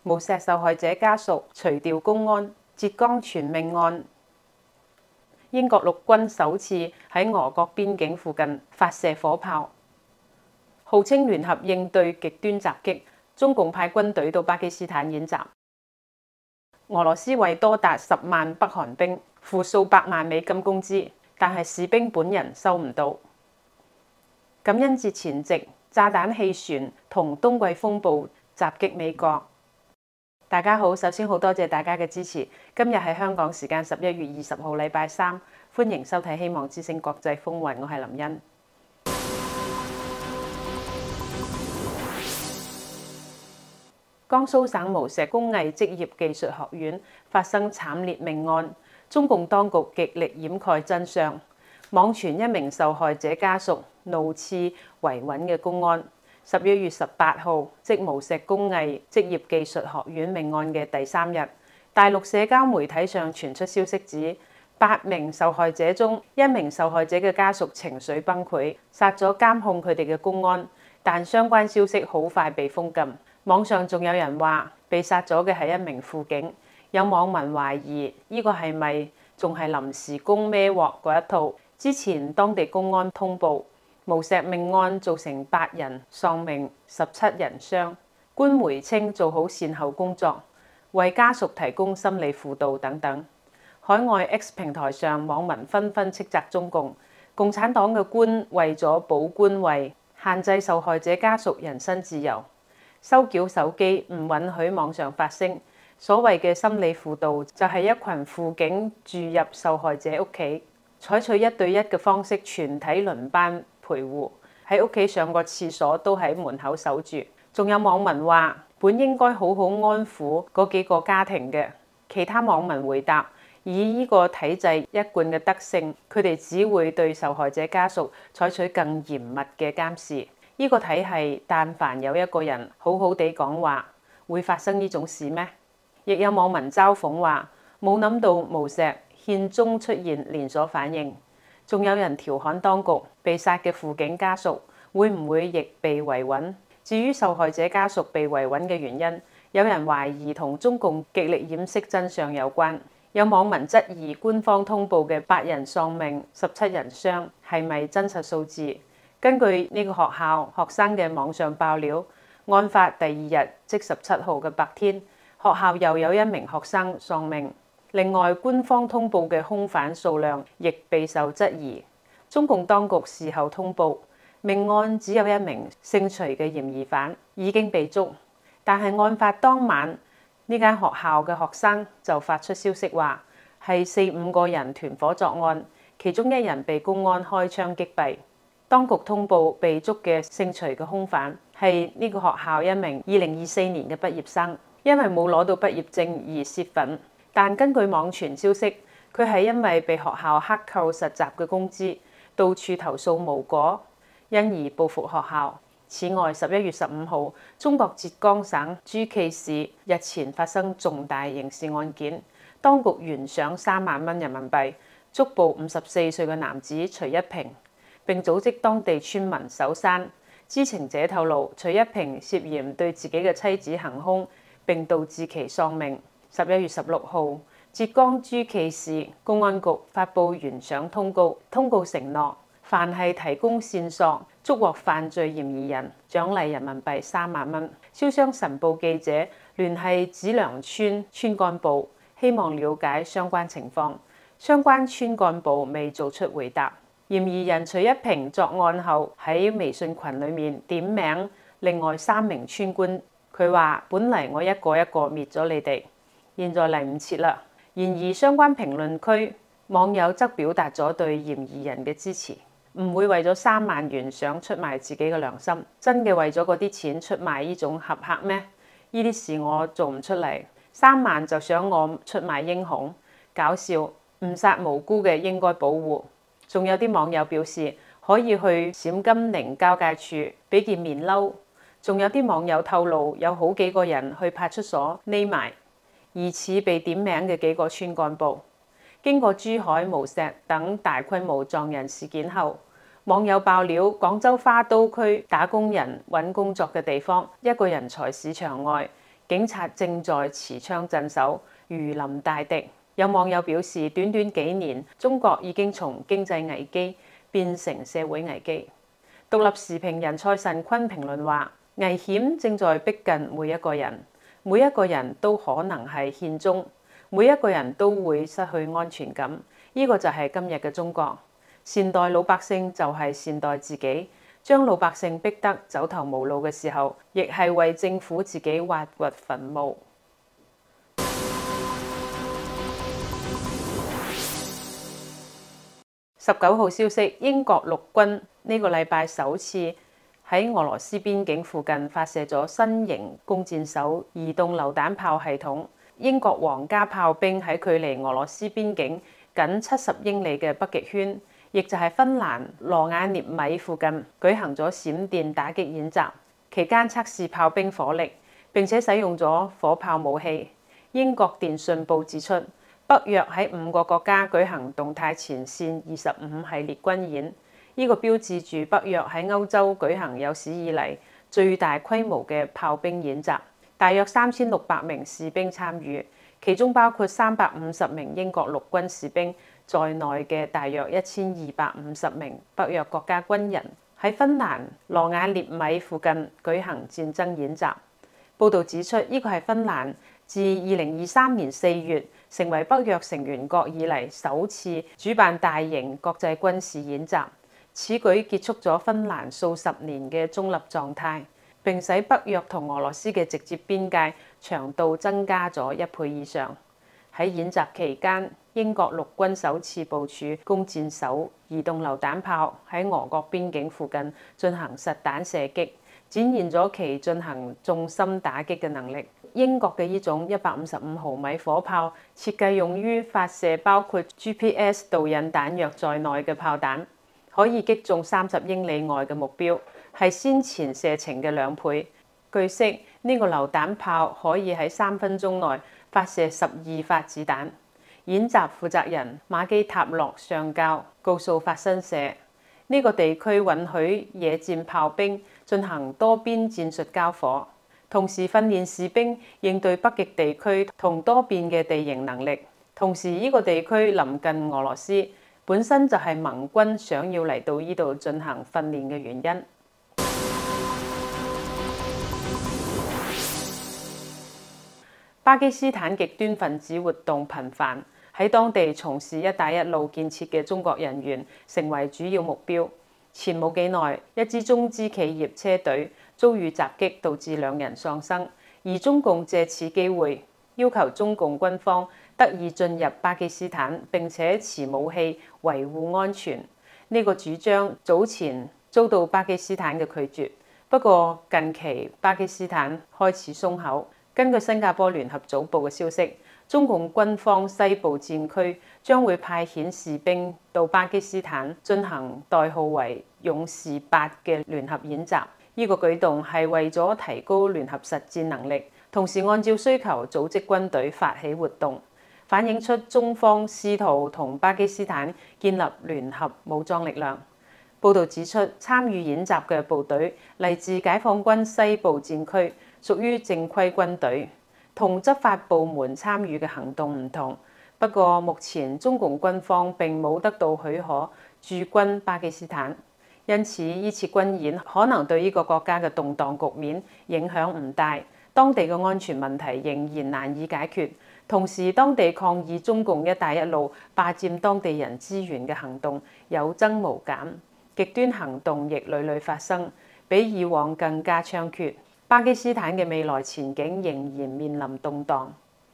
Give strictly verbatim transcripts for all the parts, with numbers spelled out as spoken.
無錫受害者家屬除掉公安，浙江傳命案。英國陸軍首次喺俄國邊境附近發射火炮，號稱聯合應對極端襲擊。中共派軍隊到巴基斯坦演習。俄羅斯為多達十萬北韓兵付數百萬美金工資，但係士兵本人收唔到。感恩節前夕，炸彈氣旋同冬季風暴襲擊美國。大家好，首先好多謝大家嘅支持。今日係香港時間十一月二十號，禮拜三，歡迎收睇《希望之聲國際風雲》，我係林茵。江蘇省無錫工藝職業技術學院發生慘烈命案，中共當局極力掩蓋真相，網傳一名受害者家屬怒刺維穩嘅公安。十一月十八號，即無錫工藝職業技術學院命案嘅第三日，大陸社交媒體上傳出消息指，八名受害者中一名受害者嘅家屬情緒崩潰，殺咗監控佢哋嘅公安，但相關消息好快被封禁。網上仲有人話被殺咗嘅係一名輔警，有網民懷疑呢個係咪仲係臨時工孭鑊嗰一套？之前當地公安通報無錫命案造成八人喪命、十七人傷，官媒稱做好善後工作，為家屬提供心理輔導等等。海外 X 平台上網民紛紛斥責中共共產黨嘅官為咗保官位，限制受害者家屬人身自由。收繳手機，唔允許網上發聲。所謂嘅心理輔導就係一群輔警住入受害者屋企，採取一對一嘅方式，全體輪班陪護，喺屋企上個廁所都喺門口守住。仲有網民話本應該好好安撫嗰幾個家庭嘅，其他網民回答以呢個體制一貫嘅德性，佢哋只會對受害者家屬採取更嚴密嘅監視。呢個體系，但凡有一個人好好地講話，會發生呢種事咩？亦有網民嘲諷話，冇諗到無錫憲中出現連鎖反應。仲有人調侃當局，被殺嘅輔警家屬會唔會亦被維穩？至於受害者家屬被維穩嘅原因，有人懷疑同中共極力掩飾真相有關。有網民質疑官方通報嘅八人喪命、十七人傷係咪真實數字？根據呢個學校學生嘅網上爆料，案發第二日即十七號嘅白天，學校又有一名學生喪命。另外，官方通報嘅兇犯數量亦備受質疑。中共當局事後通報，命案只有一名姓徐嘅嫌疑犯已經被捉，但係案發當晚呢間學校嘅學生就發出消息話係四五個人團伙作案，其中一人被公安開槍擊斃。當局通報被捉嘅姓徐嘅兇犯係呢個學校一名二零二四年嘅畢業生，因為冇攞到畢業證而泄憤。但根據網傳消息，佢係因為被學校克扣實習嘅工資，到處投訴無果，因而報復學校。此外，十一月十五號，中國浙江省諸暨市日前發生重大刑事案件，當局懸賞三萬蚊人民幣捉捕五十四歲嘅男子徐一平，並組織當地村民搜山。知情者透露，徐一平涉嫌對自己嘅妻子行兇，並導致其喪命。十一月十六號，浙江諸暨市公安局發布懸賞通告，通告承諾，凡係提供線索捉獲犯罪嫌疑人，獎勵人民幣三萬蚊。燒傷晨報記者聯繫子良村村幹部，希望了解相關情況，相關村幹部未做出回答。嫌疑人徐一平作案後喺微信群裡面點名另外三名村官，佢話：本嚟我一個一個滅咗你哋，現在嚟唔切啦。然而相關評論區網友則表達咗對嫌疑人嘅支持，唔會為咗三萬元想出賣自己嘅良心，真嘅為咗嗰啲錢出賣呢種俠客咩？呢啲事我做唔出嚟，三萬就想我出賣英雄，搞笑！誤殺無辜嘅應該保護。仲有啲網友表示可以去陝甘寧交界處俾件棉褸。仲有啲網友透露有好幾個人去派出所匿埋，疑似被點名嘅幾個村幹部。經過珠海、無錫等大規模撞人事件後，網友爆料廣州花都區打工人揾工作嘅地方，一個人才市場外警察正在持槍鎮守，如臨大敵。有網友表示，短短幾年，中國已經從經濟危機變成社會危機。獨立時評人蔡慎坤評論話：危險正在逼近每一個人，每一個人都可能係獻中，每一個人都會失去安全感。呢個就係今日嘅中國。善待老百姓就係善待自己，將老百姓逼得走投無路嘅時候，亦係為政府自己挖掘墳墓。十九號消息，英國陸軍呢個禮拜首次喺俄羅斯邊境附近發射咗新型弓箭手移動榴彈炮系統。英國皇家炮兵喺距離俄羅斯邊境僅七十英里嘅北極圈，亦就係芬蘭羅瓦涅米附近舉行咗閃電打擊演習，期間測試炮兵火力，並且使用咗火炮武器。英國電訊報指出，北約喺五個國家舉行動態前線二十五系列軍演，呢、這個標誌住北約喺歐洲舉行有史以嚟最大規模嘅炮兵演習，大約三千六百名士兵參與，其中包括三百五十名英國陸軍士兵在內嘅大約一千二百五十名北約國家軍人喺芬蘭羅瓦涅米附近舉行戰爭演習。報導指出，呢、這個係芬蘭自二零二三年四月成為北約成員國以嚟首次主辦大型國際軍事演習，此舉結束咗芬蘭數十年嘅中立狀態，並使北約同俄羅斯嘅直接邊界長度增加咗一倍以上。喺演習期間，英國陸軍首次部署弓箭手移動榴彈炮喺俄國邊境附近進行實彈射擊，展現咗其進行重心打擊嘅能力。英國嘅呢種一百五十五毫米火炮設計用於發射包括 G P S 導引彈藥在內嘅炮彈，可以擊中三十英里外嘅目標，係先前射程嘅兩倍。據悉，呢、這個榴彈炮可以喺三分鐘內發射十二發子彈。演習負責人馬基塔洛上校告訴法新社，呢、這個地區允許野戰炮兵進行多邊戰術交火，同時訓練士兵應對北極地區同多變嘅地形能力。同時，呢個地區臨近俄羅斯，本身就係盟軍想要嚟到呢度進行訓練嘅原因。巴基斯坦極端分子活動頻繁，喺當地從事一帶一路建設嘅中國人員成為主要目標。前冇幾耐，一支中資企業車隊遭遇襲擊，導致兩人喪生。而中共借此機會要求中共軍方得以進入巴基斯坦，並且持武器維護安全。呢、這個主張早前遭到巴基斯坦嘅拒絕，不過近期巴基斯坦開始鬆口。根據新加坡聯合早報嘅消息，中共軍方西部戰區將會派遣士兵到巴基斯坦進行代號為勇士八嘅聯合演習。呢、這個舉動係為咗提高聯合實戰能力，同時按照需求組織軍隊發起活動，反映出中方試圖同巴基斯坦建立聯合武裝力量。報導指出，參與演習嘅部隊嚟自解放軍西部戰區，屬於正規軍隊，同執法部門參與嘅行動唔同。不過，目前中共軍方並冇得到許可駐軍巴基斯坦，因此呢次軍演可能對呢個國家嘅動盪局面影響唔大，當地嘅安全問題仍然難以解決。同時，當地抗議中共一帶一路霸佔當地人資源嘅行動有增無減。極端行動亦屢屢發生，比以往更加猖獗。巴基斯坦嘅未來前景仍然面臨動盪。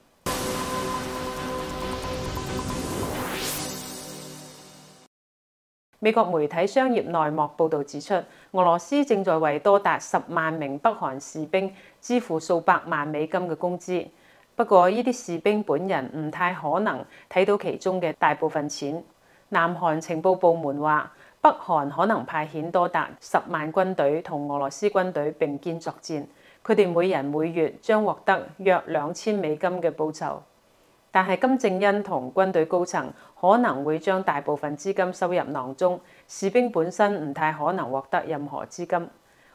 美國媒體商業內幕報導指出，俄羅斯正在為多達十萬名北韓士兵支付數百萬美金嘅工資。不過，呢啲士兵本人唔太可能睇到其中嘅大部分錢。南韓情報部門話，北韓可能派遣多達十萬軍隊同俄羅斯軍隊並肩作戰，佢哋每人每月將獲得約兩千美金嘅報酬。但係金正恩同軍隊高層可能會將大部分資金收入囊中，士兵本身唔太可能獲得任何資金。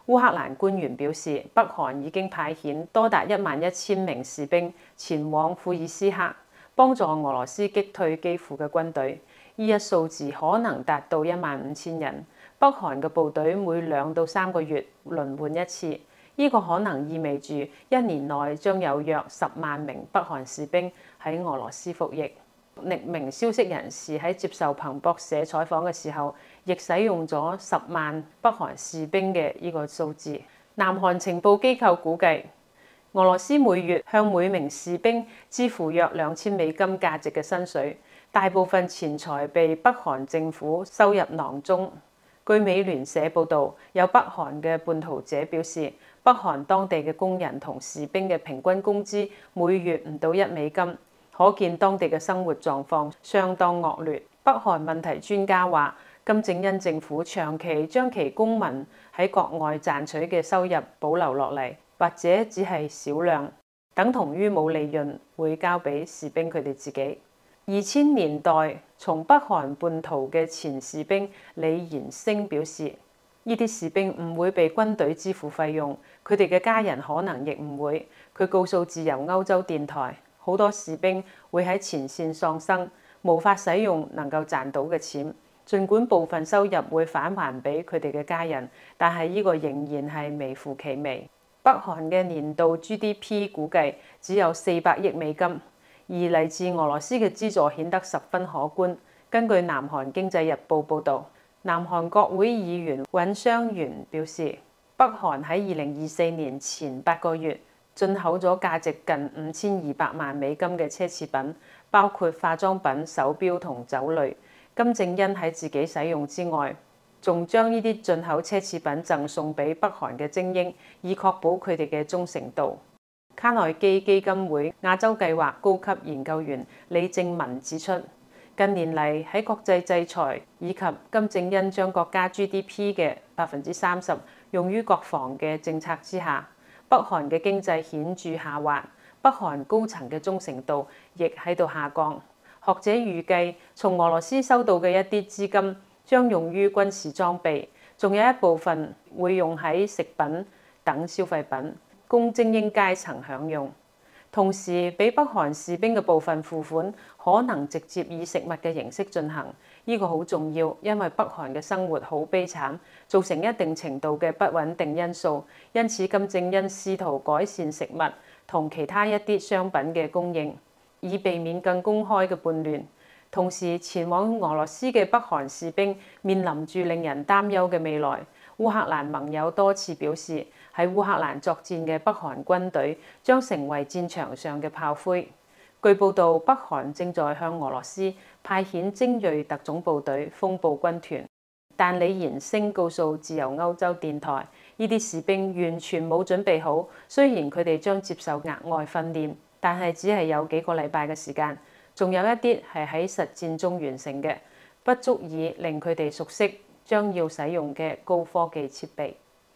烏克蘭官員表示，北韓已經派遣多達一萬一千名士兵前往庫爾斯克，幫助俄羅斯擊退基輔嘅軍隊。呢一數字可能達到一萬五千人。北韓嘅部隊每兩到三個月輪換一次，呢、這個可能意味住一年內將有約十萬名北韓士兵喺俄羅斯服役。匿名消息人士喺接受彭博社採訪嘅時候，亦使用咗十萬北韓士兵嘅呢個數字。南韓情報機構估計，俄羅斯每月向每名士兵支付約兩千美金價值嘅薪水，大部分錢財被北韓政府收入囊中。據美聯社報導，有北韓嘅叛逃者表示，北韓當地嘅工人同士兵嘅平均工資每月唔到一美金，可見當地嘅生活狀況相當惡劣。北韓問題專家話，金正恩政府長期將其公民喺國外賺取嘅收入保留落嚟，或者只係少量，等同於冇利潤會交俾士兵佢哋自己。二千年代從北韓叛逃嘅前士兵李延星表示，呢啲士兵唔會被軍隊支付費用，佢哋嘅家人可能亦唔會。佢告訴自由歐洲電台，好多士兵會喺前線喪生，無法使用能夠賺到嘅錢。儘管部分收入會返還俾佢哋嘅家人，但係呢個仍然係微乎其微。北韓嘅年度 G D P 估計只有四百億美金。而嚟自俄羅斯嘅資助顯得十分可觀。根據南韓經濟日報報導，南韓國會議員尹相元表示，北韓喺二零二四年前八個月進口咗價值近五千二百萬美金嘅奢侈品，包括化妝品、手錶同酒類。金正恩喺自己使用之外，仲將呢啲進口奢侈品贈送俾北韓嘅精英，以確保佢哋嘅忠誠度。卡內基基金會亞洲計劃高級研究員李正文指出，近年嚟喺國際制裁以及金正恩將國家 G D P 嘅百分之三十用於國防嘅政策之下，北韓嘅經濟顯著下滑，北韓高層嘅忠誠度亦喺度下降。學者預計，從俄羅斯收到嘅一啲資金將用於軍事裝備，仲有一部分會用喺食品等消費品，供精英階層享用。同時，俾北韓士兵嘅部分付款可能直接以食物嘅形式進行，呢個好重要，因為北韓嘅生活好悲慘，造成一定程度嘅不穩定因素。因此，金正恩試圖改善食物同其他一啲商品嘅供應，以避免更公開嘅叛亂。同時，前往俄羅斯嘅北韓士兵面臨住令人擔憂嘅未來。烏克蘭盟友多次表示，喺烏克蘭作戰嘅北韓軍隊將成為戰場上嘅炮灰。據報道，北韓正在向俄羅斯派遣精鋭特種部隊風暴軍團，但李延星告訴自由歐洲電台，呢啲士兵完全冇準備好。雖然佢哋將接受額外訓練，但係只係有幾個禮拜嘅時間，仲有一啲係喺實戰中完成嘅，不足以令佢哋熟悉將要使用嘅高科技設備。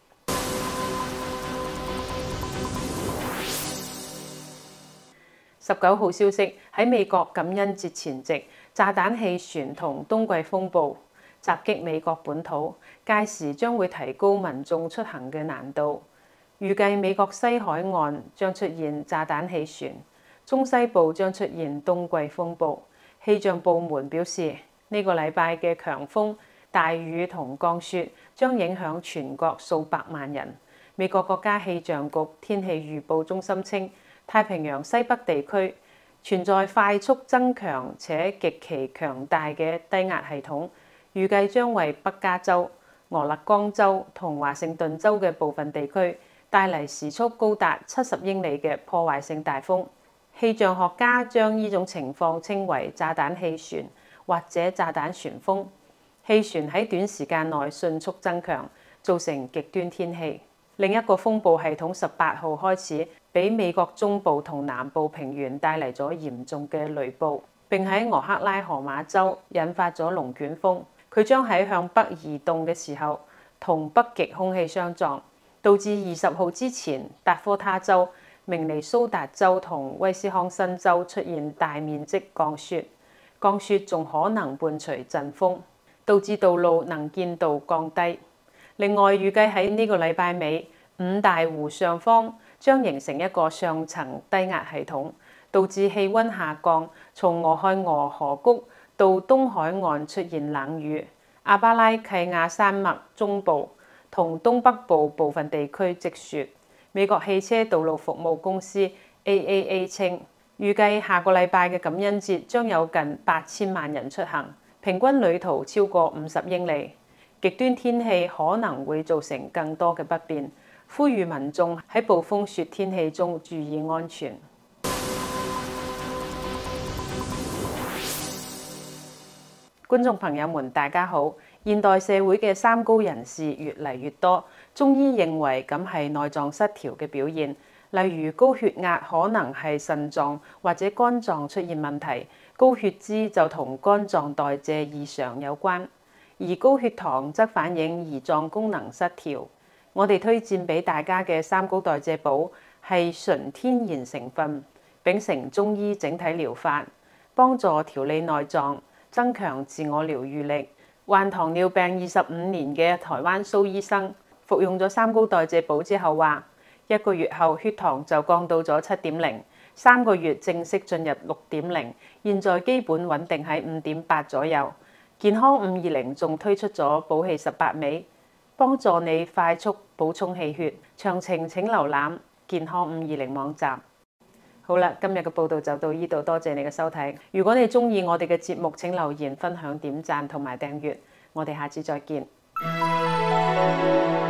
十九號消息，喺美國感恩節前夕，炸彈氣旋同冬季風暴襲擊美國本土，屆時將會提高民眾出行嘅難度。預計美國西海岸將出現炸彈氣旋，中西部將出現冬季風暴。氣象部門表示，呢個禮拜嘅強風、大雨同降雪將影響全國數百萬人。美國國家氣象局天氣預報中心稱，太平洋西北地區存在快速增強且極其強大嘅低壓系統，預計將為北加州、俄勒岡州同華盛頓州嘅部分地區帶嚟時速高達七十英里嘅破壞性大風。氣象學家將呢種情況稱為炸彈氣旋或者炸彈旋風。氣旋喺短時間內迅速增強，造成極端天氣。另一個風暴系統十八號開始俾美國中部同南部平原帶嚟咗嚴重嘅雷暴，並喺俄克拉荷馬州引發咗龍捲風。佢將喺向北移動嘅時候同北極空氣相撞，導致二十號之前達科他州、明尼蘇達州同威斯康辛州出現大面積降雪，降雪仲可能伴隨陣風，導致道路能見度降低。 另外，預計喺呢個禮拜尾，五大湖上方將形成一個上層低壓系統，導致氣溫下降，從俄亥俄河谷到東海岸出現冷雨。阿巴拉契亞山脈中部同東北部部分地區積雪。美國汽車道路服務公司 A A A 稱，預計下個禮拜嘅感恩節將有近八千萬人出行，平均旅途超過五十英里。極端天氣可能會造成更多嘅不便，呼籲民眾喺暴風雪天氣中注意安全。觀眾朋友們，大家好！現代社會嘅三高人士越嚟越多，中醫認為咁係內臟失調嘅表現，例如高血壓可能係腎臟或者肝臟出現問題，高血脂就同肝臟代謝異常有關，而高血糖則反映胰臟功能失調。我哋推薦俾大家嘅三高代謝寶係純天然成分，秉承中醫整體療法，幫助調理內臟，增強自我療癒力。患糖尿病二十五年嘅台灣蘇醫生服用咗三高代謝寶之後話，一個月後血糖就降到咗七點零，三個月正式進入六點零，現在基本穩定喺五點八左右。健康五二零仲推出咗補氣十八味，幫助你快速補充氣血。詳情請瀏覽健康五二零網站。好啦，今日嘅報道就到呢度，多謝你嘅收睇。如果你中意我哋嘅節目，請留言、分享、點讚同埋訂閱。我哋下次再見。